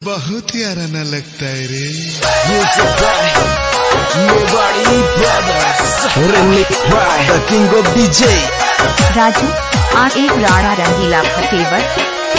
बहुत ही आराना लगता है रे। The king of DJ Raju आज एक राणा रंगीला फतेवर।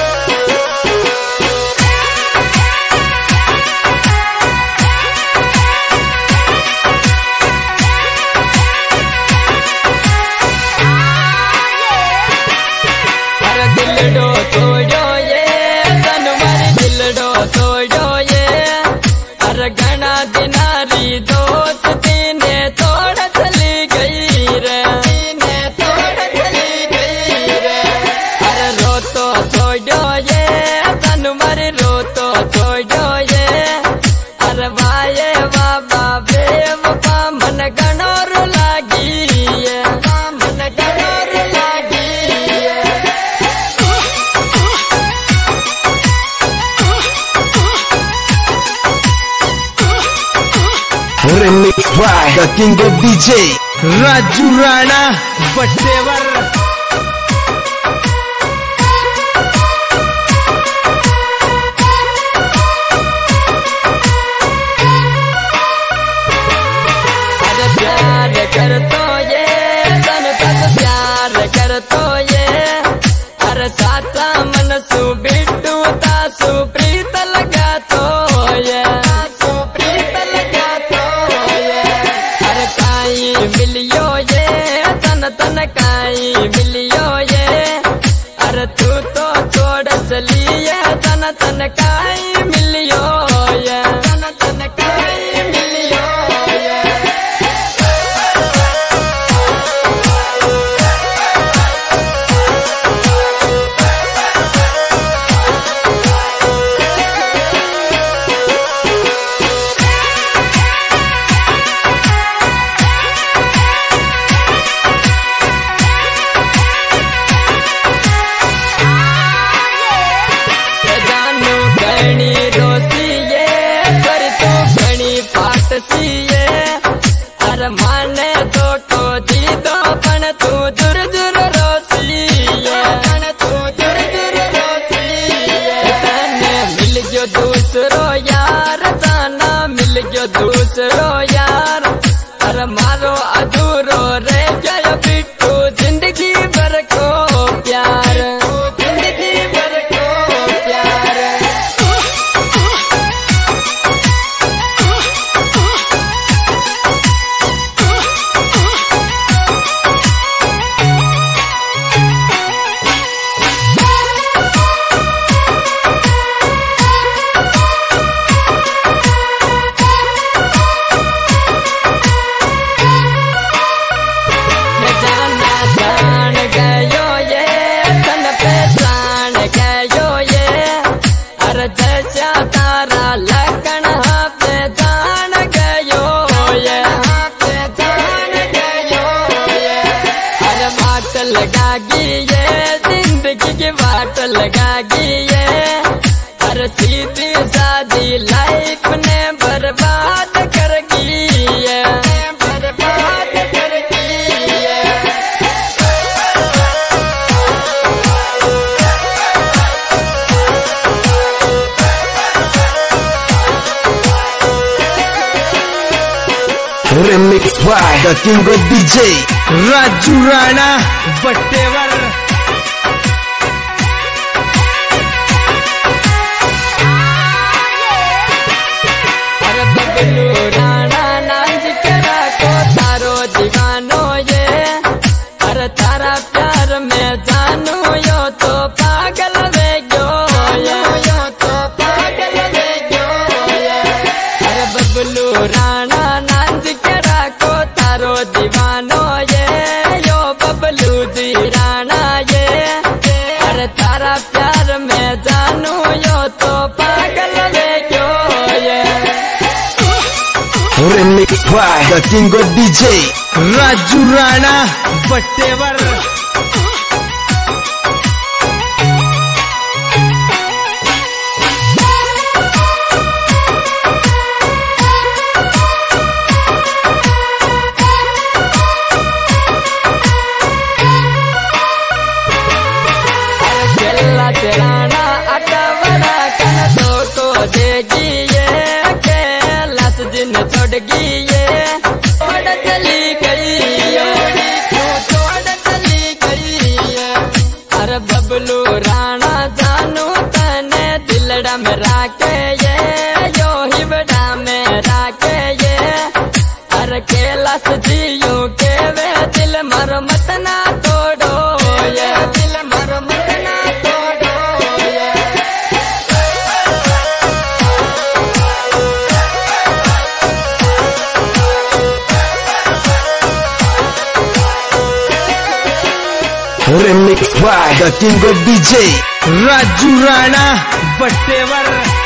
दिलडो तोड़ो ये तनवारी दिलडो तोड़ो ये अरे घना दिनारी दोस्त तीने तोड़ चली गई रे तीने तोड़ चली गई रे अरे रो तो तोड़ो ये तनवारी रो तो तोड़ो ये अरे वाये बाबा बेवफा मन घनो रो लागी है मन घनो रो लागी है। Remix by the king of DJ Raju Rana बट्टेवर। अरे प्यार कर तो ये तन तक प्यार कर तो ये अरे साता मन सु बिट्टू तासु प्रीत लगा तो ये प्रीत लगा तो ये अरे काई मिलियो ये तन तन काई मिलियो ये अरे तू तो छोड़ चली ये तन तन काई मिलियो ये तन तन काई मिलियो ये। घनी रोसी ये कर तो घनी पाट सी ये अरे माने तो को दी दो पण तू दूर दूर रोसी ये पण तू दूर दूर रोसी ये तने मिल गयो दूसरो यार ताना मिल गयो दूसरो यार अरे मारो अधूरो रह गयो बिट्टू जिंदगी भर को प्यार जिंदगी भर को प्यार। जान गयो ये तन पहचान गयो ये अरे जैसा तारा लगन पे जान गयो ये जान गयो ये अरे बात लगागी ये जिंदगी की बात लगागी ये अरे सीधी सादी लाइफ ने बर्बाद कर गी ये बर्बाद कर गी ये। Remix by the king of DJ Raju Rana बट्टेवर। अरे बबलू राणा नाच करा को तारो दीवानो ये अरे तारा प्यार में जानू यो तो पागल वे गयो यो तो पागल वे गयो ये अरे बबलू राणा नाच करा को तारो दीवानो ये यो बबलू दी राणा ये अरे तारा प्यार में जानू यो तो पागल वे गयो ये। Remix by the king of DJ Raju Rana बट्टेवर। अरे चला चलाना अटा बड़ा कन तो देगी ये कैलाश दिन छोड़गी ये छोड़ चली गई ये छोड़ चली गई ये। अरे बबलू राणा जानू तने दिलड़ा में राके ये यो हिबड़ा में राके ये। अरे कैलाश जियो के वे दिल मर मत ना तोड़ो ये दिल मर मत ना तोड़ो ये। Remix by the King of DJ Raju Rana Bhattevar।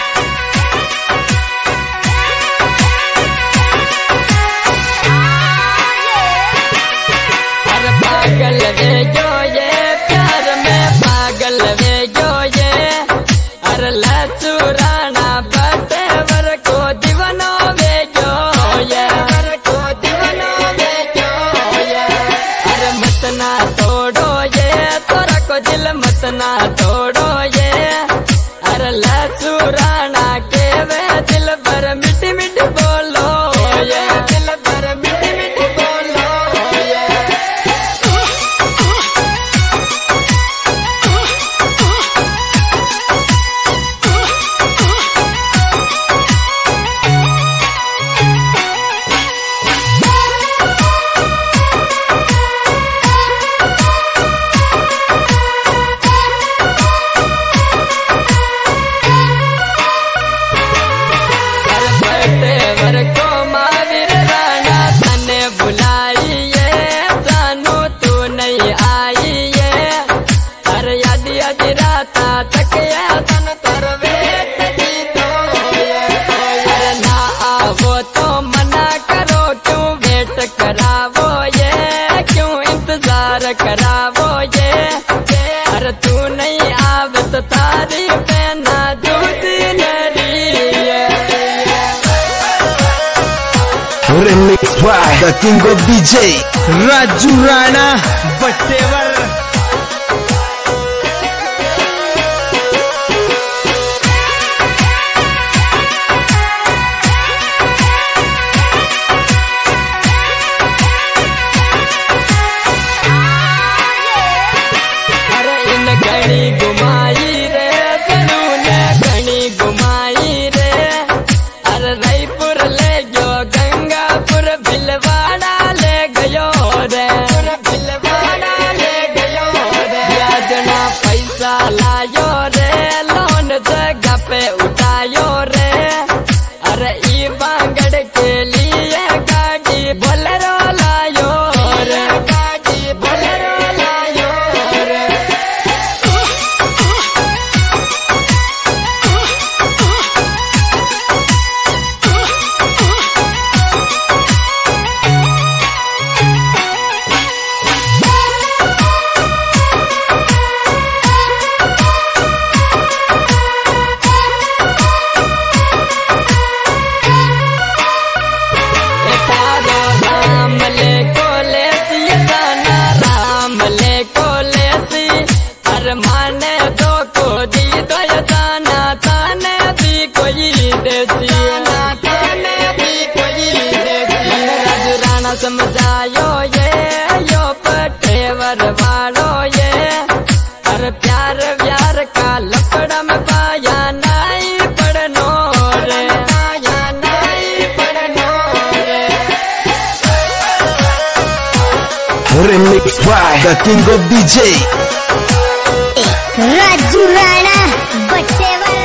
अरे पागल वे जो ये प्यार में पागल वे जो ये। अरे लाजू राणा बटेवर को दीवानो वे जो ये को दीवानो वे जो ये। अरे मत ना तोड़ो ये तोरा को दिल मत ना तोड़ो ये। अरे लाजू राणा के वे दिल पर मिठी मिठी बोलो ये दिल पर मिठी मिठी बोलो ये। बटेवर को महावीर राणा तने बुलाई ये जानू तू नहीं आई ये। अरे याद याद राता तक ये तन तरवे तो ये। अरे ना आवो तो मना करो क्यों वेट करावो ये क्यों इंतजार करावो ये। अरे तू नहीं आवे तो तारी पे ना दूधी नरी ये। Remix by the King of DJ Raju Rana Bhattevar। अरे इन घड़ी घुमाई रे तनु ने घड़ी घुमाई रे। अरे रायपुर ले गयो गंगापुर भिलवाड़ा ले गयो रे भिलवाड़ा ले गयो रे। ब्याजना पैसा लायो रे लोन जगह पे उठायो रे। अरे ई बांगड़ के लिए गाड़ी बोलेरो लायो रे गाड़ी बोलेरो लायो रे। तारो राम ले को लेसी दाना राम ले को लेसी। अरे माने दो को दी दो ये दाना ताने भी कोई देसी ताने भी कोई देसी। राजू राणा समझायो ये यो बटेवर वालो ये। अरे प्यार व्यार का लपड़ा में पाया नहीं पड़नो रे पाया नहीं पड़नो रे। Remix by the King of DJ Raju Rana Bhattevar।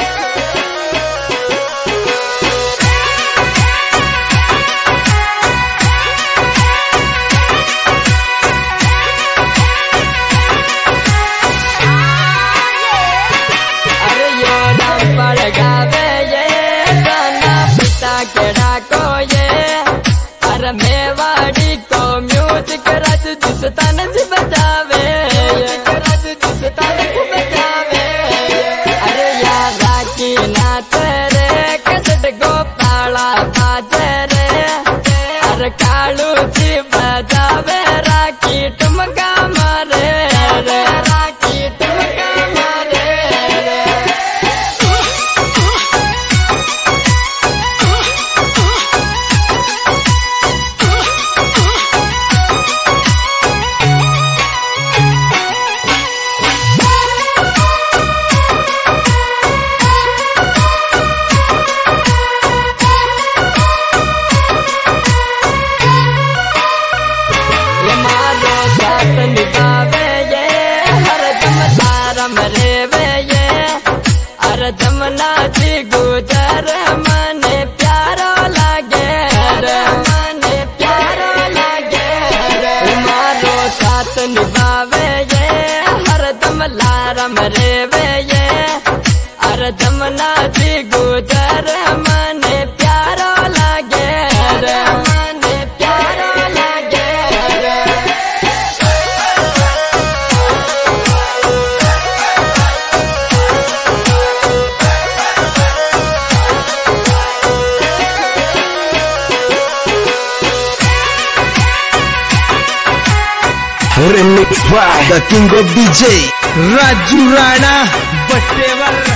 अरे यो नाम पड़ गावे ये गाना पिता के डाको ये। अरे मेवाड़ी को म्यूजिक रच जिस तन से बजावे रच जिस तन से बजावे। अरे यार राखी नाच रे कसट गोपाला बाजे रे। अरे कालू जी बजावे राखी ठुमका मारे रे राखी ठुमका मारे रे। जमुना जी गुजर मने प्यारो लागे रे मने प्यारो लागे रे मारो साथ निभावे ये हरदम लारम रेवे ये अरे जमुना जी गुजर मने प्यारो लागे रे मने प्यारो लागे रे Remix by the King of DJ Raju Rana Battevar